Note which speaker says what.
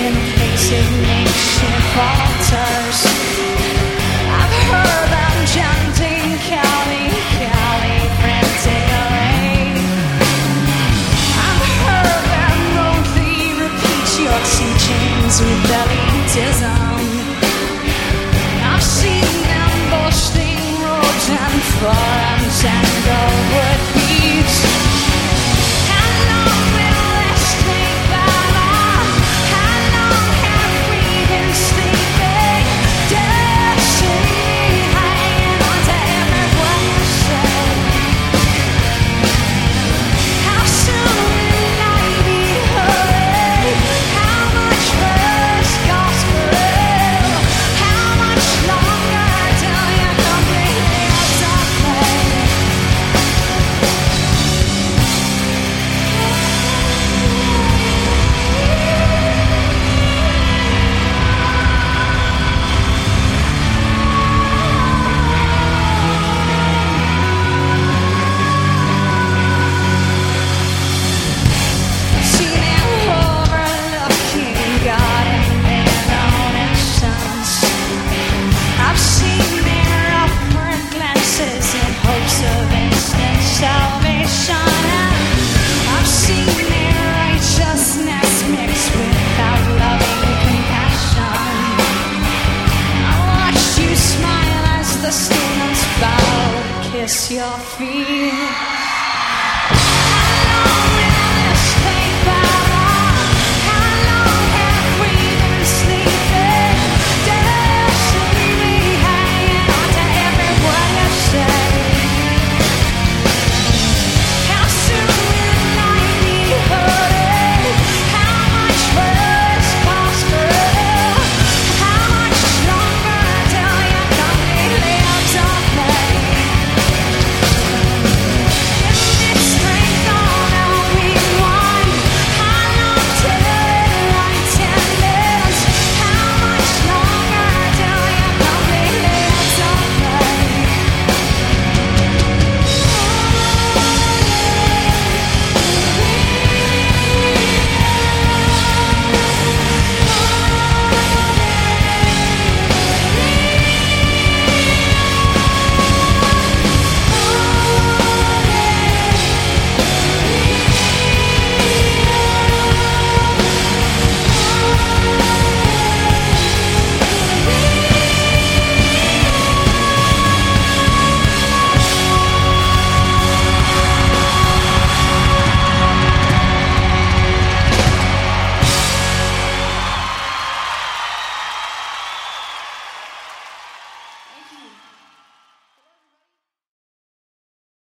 Speaker 1: in place of makeshift altars. I've heard them chanting Cali, Cali, frantic array. I've heard them boldly repeat your teachings with elitism. I've seen them boasting robes and forums and goldwood beads. How long will this take, Baba? How long have we been sleeping? Destiny hanging on to every word you say. How soon will I be heard? How much first gospel? How much longer till you completely out of play? Seen him overlooking God and their own innocence. I've seen their upward glances in hopes of instant salvation. I've seen their righteousness mixed without loving compassion. I watched you smile as the students bow to kiss your feet.